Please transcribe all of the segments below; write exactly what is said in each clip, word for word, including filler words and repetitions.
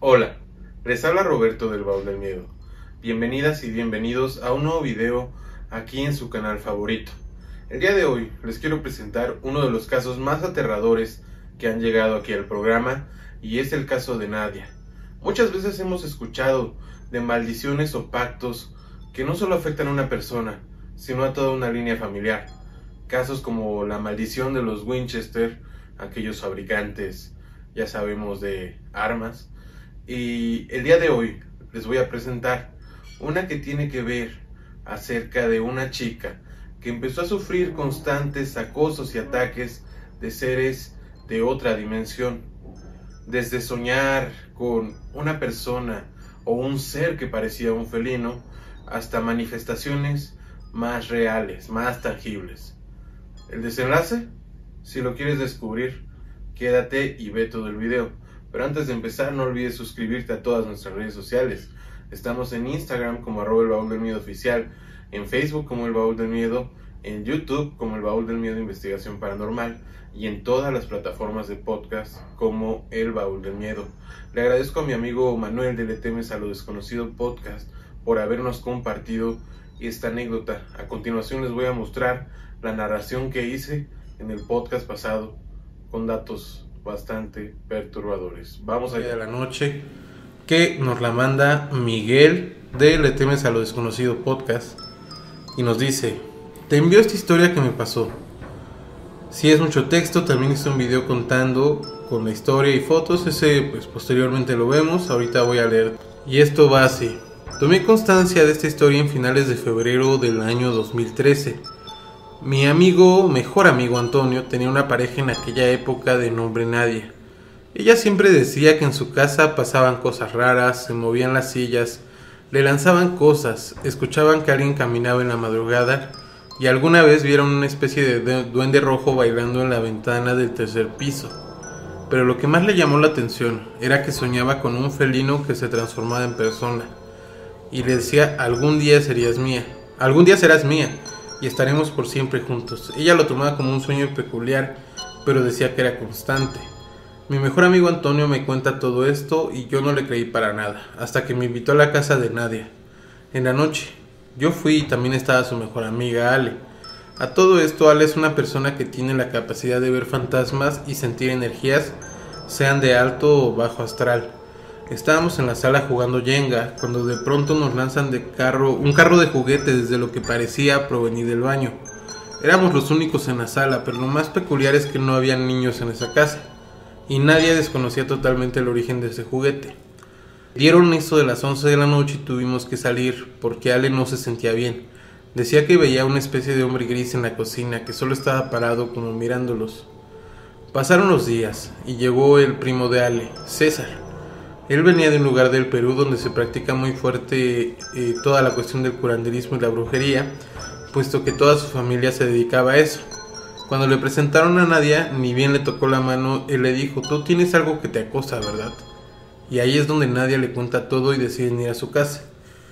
Hola, les habla Roberto del Baúl del Miedo. Bienvenidas y bienvenidos a un nuevo video aquí en su canal favorito. El día de hoy les quiero presentar uno de los casos más aterradores que han llegado aquí al programa, y es el caso de Nadia. Muchas veces hemos escuchado de maldiciones o pactos que no solo afectan a una persona, sino a toda una línea familiar. Casos como la maldición de los Winchester, aquellos fabricantes, ya sabemos, de armas. Y el día de hoy les voy a presentar una que tiene que ver acerca de una chica que empezó a sufrir constantes acosos y ataques de seres de otra dimensión. Desde soñar con una persona o un ser que parecía un felino, hasta manifestaciones más reales, más tangibles. ¿El desenlace? Si lo quieres descubrir, quédate y ve todo el video. Pero antes de empezar, no olvides suscribirte a todas nuestras redes sociales. Estamos en Instagram como arroba el baúl del miedo oficial, en Facebook como el baúl del miedo, en YouTube como el baúl del miedo investigación paranormal, y en todas las plataformas de podcast como el baúl del miedo. Le agradezco a mi amigo Manuel de Le Temes a lo Desconocido podcast por habernos compartido esta anécdota. A continuación les voy a mostrar la narración que hice en el podcast pasado con datos bastante perturbadores. Vamos allá. De la noche, que nos la manda Miguel de Le Temes a lo Desconocido podcast, y nos dice: te envío esta historia que me pasó. Si es mucho texto, también hice un video contando con la historia y fotos. Ese pues posteriormente lo vemos. Ahorita voy a leer. Y esto va así: tomé constancia de esta historia en finales de febrero del año dos mil trece. Mi amigo, mejor amigo Antonio, tenía una pareja en aquella época de nombre Nadia. Ella siempre decía que en su casa pasaban cosas raras, se movían las sillas, le lanzaban cosas, escuchaban que alguien caminaba en la madrugada y alguna vez vieron una especie de duende rojo bailando en la ventana del tercer piso. Pero lo que más le llamó la atención era que soñaba con un felino que se transformaba en persona y le decía: algún día serías mía, algún día serás mía y estaremos por siempre juntos. Ella lo tomaba como un sueño peculiar, pero decía que era constante. Mi mejor amigo Antonio me cuenta todo esto y yo no le creí para nada, hasta que me invitó a la casa de Nadia. En la noche, yo fui y también estaba su mejor amiga Ale. A todo esto, Ale es una persona que tiene la capacidad de ver fantasmas y sentir energías, sean de alto o bajo astral. Estábamos en la sala jugando Jenga, cuando de pronto nos lanzan de carro, un carro de juguete desde lo que parecía provenir del baño. Éramos los únicos en la sala, pero lo más peculiar es que no había niños en esa casa, y nadie desconocía totalmente el origen de ese juguete. Dieron eso de las once de la noche y tuvimos que salir, porque Ale no se sentía bien. Decía que veía una especie de hombre gris en la cocina, que solo estaba parado como mirándolos. Pasaron los días, y llegó el primo de Ale, César. Él venía de un lugar del Perú donde se practica muy fuerte eh, toda la cuestión del curanderismo y la brujería, puesto que toda su familia se dedicaba a eso. Cuando le presentaron a Nadia, ni bien le tocó la mano, él le dijo: tú tienes algo que te acosa, ¿verdad? Y ahí es donde Nadia le cuenta todo y deciden ir a su casa.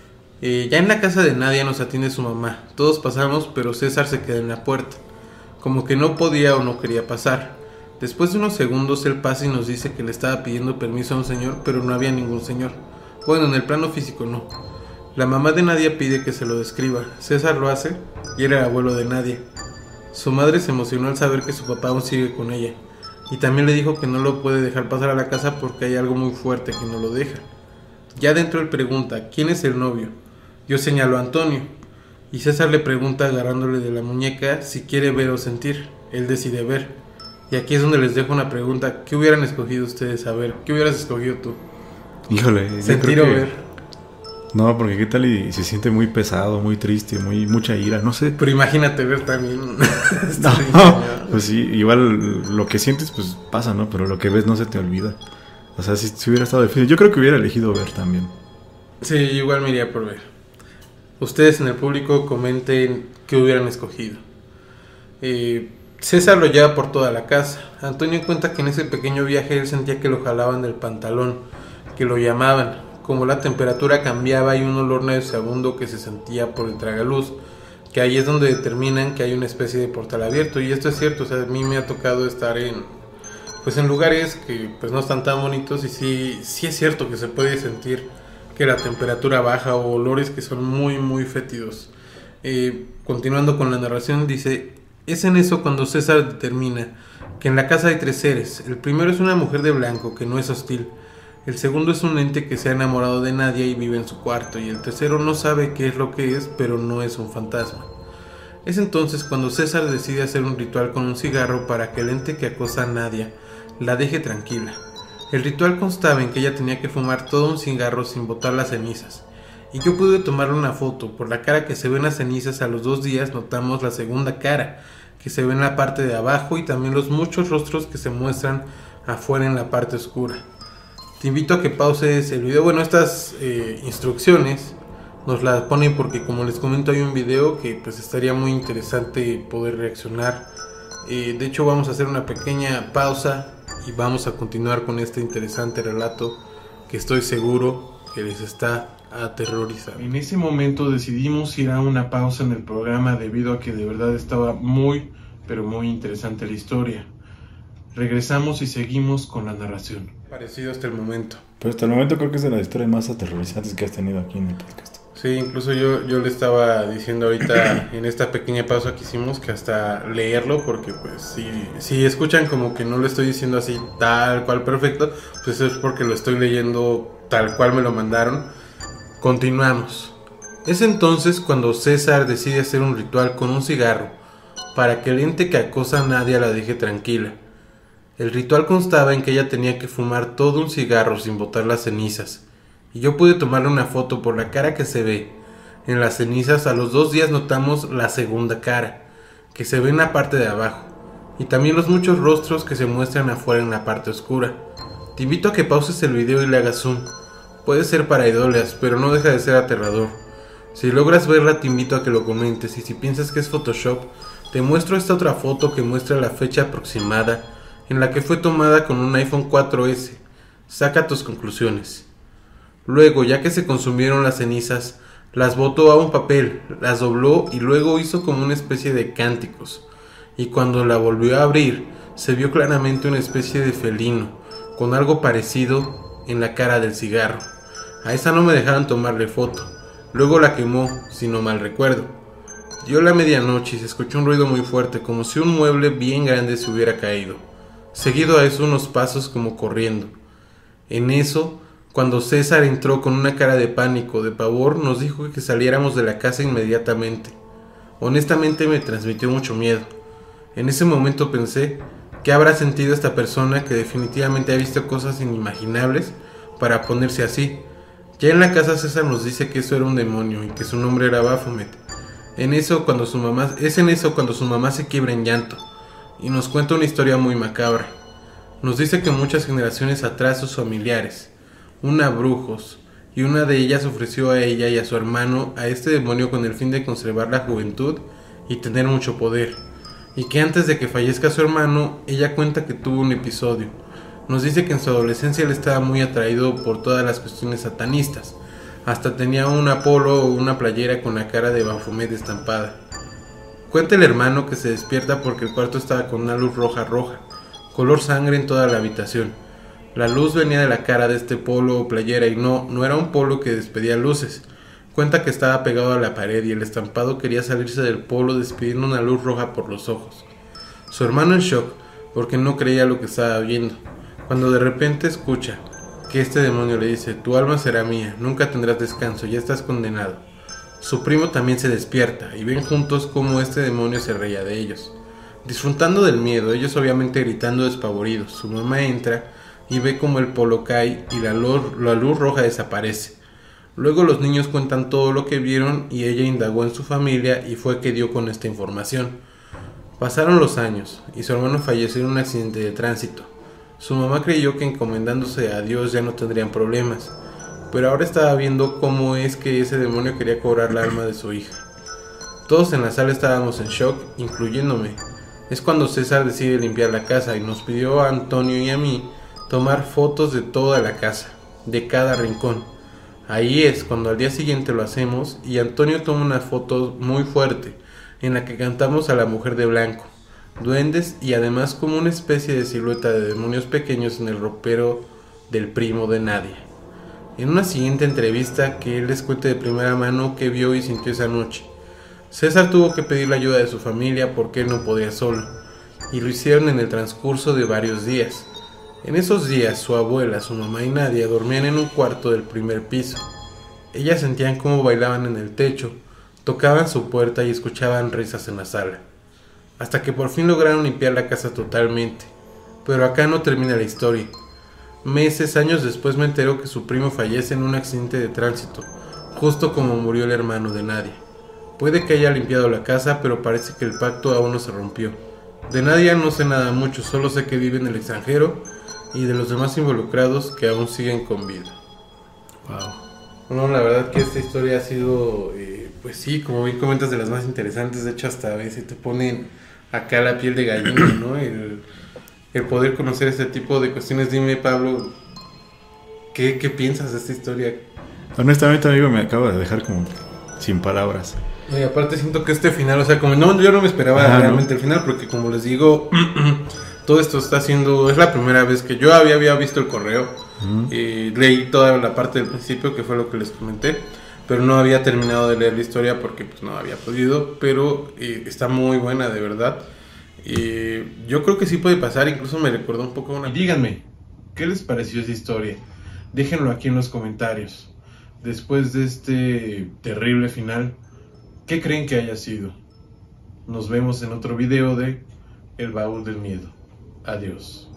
Eh, ya en la casa de Nadia nos atiende su mamá. Todos pasamos, pero César se queda en la puerta, como que no podía o no quería pasar. Después de unos segundos él pasa y nos dice que le estaba pidiendo permiso a un señor, pero no había ningún señor. Bueno, en el plano físico no. La mamá de Nadia pide que se lo describa. César lo hace y era el abuelo de Nadia. Su madre se emocionó al saber que su papá aún sigue con ella, y también le dijo que no lo puede dejar pasar a la casa porque hay algo muy fuerte que no lo deja. Ya dentro él pregunta: ¿quién es el novio? Yo señalo a Antonio, y César le pregunta, agarrándole de la muñeca, si quiere ver o sentir. Él decide ver. Y aquí es donde les dejo una pregunta: ¿qué hubieran escogido ustedes? A ver, ¿qué hubieras escogido tú? Híjole, ¿sentir o que... ver? No, porque qué tal y se siente muy pesado, muy triste, muy mucha ira, no sé. Pero imagínate ver también. No, pues sí, igual lo que sientes pues pasa, ¿no? Pero lo que ves no se te olvida. O sea, si, si hubiera estado difícil, yo creo que hubiera elegido ver también. Sí, igual me iría por ver. Ustedes en el público comenten qué hubieran escogido. Eh... César lo lleva por toda la casa. Antonio cuenta que en ese pequeño viaje él sentía que lo jalaban del pantalón, que lo llamaban. Como la temperatura cambiaba, hay un olor nauseabundo que se sentía por el tragaluz, que ahí es donde determinan que hay una especie de portal abierto. Y esto es cierto, o sea, a mí me ha tocado estar en, pues en lugares que pues no están tan bonitos, y sí, sí es cierto que se puede sentir que la temperatura baja o olores que son muy muy fétidos. Eh, continuando con la narración, dice: es en eso cuando César determina que en la casa hay tres seres. El primero es una mujer de blanco que no es hostil. El segundo es un ente que se ha enamorado de Nadia y vive en su cuarto. Y el tercero no sabe qué es lo que es, pero no es un fantasma. Es entonces cuando César decide hacer un ritual con un cigarro para que el ente que acosa a Nadia la deje tranquila. El ritual constaba en que ella tenía que fumar todo un cigarro sin botar las cenizas. Y yo pude tomarle una foto. Por la cara que se ve en las cenizas, a los dos días notamos la segunda cara, que se ve en la parte de abajo, y también los muchos rostros que se muestran afuera en la parte oscura. Te invito a que pauses el video. Bueno, estas eh, instrucciones nos las ponen porque, como les comento, hay un video que pues estaría muy interesante poder reaccionar. Eh, de hecho, vamos a hacer una pequeña pausa y vamos a continuar con este interesante relato que estoy seguro que les está aterrorizando. En ese momento decidimos ir a una pausa en el programa debido a que de verdad estaba muy, pero muy interesante la historia. Regresamos y seguimos con la narración. Parecido hasta el momento. Pero hasta el momento creo que es de las historias más aterrorizantes que has tenido aquí en el podcast. Sí, incluso yo, yo le estaba diciendo ahorita en esta pequeña pausa que hicimos que hasta leerlo, porque pues si, si escuchan como que no lo estoy diciendo así tal cual perfecto, pues es porque lo estoy leyendo tal cual me lo mandaron. Continuamos. Es entonces cuando César decide hacer un ritual con un cigarro para que el ente que acosa a Nadia la deje tranquila. El ritual constaba en que ella tenía que fumar todo un cigarro sin botar las cenizas, y yo pude tomarle una foto. Por la cara que se ve en las cenizas, a los dos días notamos la segunda cara, que se ve en la parte de abajo, y también los muchos rostros que se muestran afuera en la parte oscura. Te invito a que pauses el video y le hagas zoom. Puede ser para idolas, pero no deja de ser aterrador. Si logras verla, te invito a que lo comentes, y si piensas que es Photoshop, te muestro esta otra foto que muestra la fecha aproximada en la que fue tomada con un iPhone cuatro ese. Saca tus conclusiones. Luego, ya que se consumieron las cenizas, las botó a un papel, las dobló y luego hizo como una especie de cánticos. Y cuando la volvió a abrir, se vio claramente una especie de felino, con algo parecido en la cara del cigarro. A esa no me dejaron tomarle foto. Luego la quemó, si no mal recuerdo. Dio la medianoche y se escuchó un ruido muy fuerte, como si un mueble bien grande se hubiera caído. Seguido a eso, unos pasos como corriendo. En eso, cuando César entró con una cara de pánico, de pavor, nos dijo que saliéramos de la casa inmediatamente. Honestamente me transmitió mucho miedo. En ese momento pensé, ¿qué habrá sentido esta persona que definitivamente ha visto cosas inimaginables para ponerse así? Ya en la casa César nos dice que eso era un demonio y que su nombre era Baphomet. En eso cuando su mamá, es en eso cuando su mamá se quiebra en llanto y nos cuenta una historia muy macabra. Nos dice que muchas generaciones atrás sus familiares, una brujos, y una de ellas ofreció a ella y a su hermano a este demonio con el fin de conservar la juventud y tener mucho poder, y que antes de que fallezca su hermano, ella cuenta que tuvo un episodio. Nos dice que en su adolescencia él estaba muy atraído por todas las cuestiones satanistas, hasta tenía un Apolo o una playera con la cara de Baphomet estampada. Cuenta el hermano que se despierta porque el cuarto estaba con una luz roja roja, color sangre en toda la habitación. La luz venía de la cara de este polo o playera y no, no era un polo que despedía luces. Cuenta que estaba pegado a la pared y el estampado quería salirse del polo despidiendo una luz roja por los ojos. Su hermano en shock porque no creía lo que estaba viendo, cuando de repente escucha que este demonio le dice: tu alma será mía, nunca tendrás descanso, ya estás condenado. Su primo también se despierta y ven juntos cómo este demonio se reía de ellos. Disfrutando del miedo, ellos obviamente gritando despavoridos. Su mamá entra y ve cómo el polo cae y la luz, la luz roja desaparece. Luego los niños cuentan todo lo que vieron y ella indagó en su familia y fue que dio con esta información. Pasaron los años y su hermano falleció en un accidente de tránsito. Su mamá creyó que encomendándose a Dios ya no tendrían problemas, pero ahora estaba viendo cómo es que ese demonio quería cobrar la alma de su hija. Todos en la sala estábamos en shock, incluyéndome. Es cuando César decide limpiar la casa y nos pidió a Antonio y a mí tomar fotos de toda la casa, de cada rincón. Ahí es cuando al día siguiente lo hacemos y Antonio toma una foto muy fuerte en la que cantamos a la mujer de blanco. duendes y además como una especie de silueta de demonios pequeños en el ropero del primo de Nadia. En una siguiente entrevista que él les cuente de primera mano qué vio y sintió esa noche. César tuvo que pedir la ayuda de su familia porque él no podía solo, y lo hicieron en el transcurso de varios días. En esos días su abuela, su mamá y Nadia dormían en un cuarto del primer piso. Ellas sentían cómo bailaban en el techo, tocaban su puerta y escuchaban risas en la sala, hasta que por fin lograron limpiar la casa totalmente. Pero acá no termina la historia. Meses, años después me enteró que su primo fallece en un accidente de tránsito, justo como murió el hermano de Nadia. Puede que haya limpiado la casa, pero parece que el pacto aún no se rompió. De Nadia no sé nada mucho, solo sé que vive en el extranjero y de los demás involucrados que aún siguen con vida. Wow. No, la verdad que esta historia ha sido, eh, pues sí, como bien comentas, de las más interesantes. De hecho, hasta a veces te ponen acá la piel de gallina, ¿no? El, el poder conocer este tipo de cuestiones. Dime, Pablo, ¿qué, qué piensas de esta historia? Honestamente, amigo, me acaba de dejar como sin palabras. Y aparte siento que este final, o sea, como no, yo no me esperaba ah, realmente ¿no? el final, porque como les digo, todo esto está haciendo, es la primera vez que yo había, había visto el correo, uh-huh. eh, leí toda la parte del principio, que fue lo que les comenté, pero no había terminado de leer la historia porque pues no había podido, pero eh, está muy buena, de verdad. Eh, yo creo que sí puede pasar, incluso me recordó un poco a una... Y díganme, ¿qué les pareció esa historia? Déjenlo aquí en los comentarios. Después de este terrible final, ¿qué creen que haya sido? Nos vemos en otro video de El Baúl del Miedo. Adiós.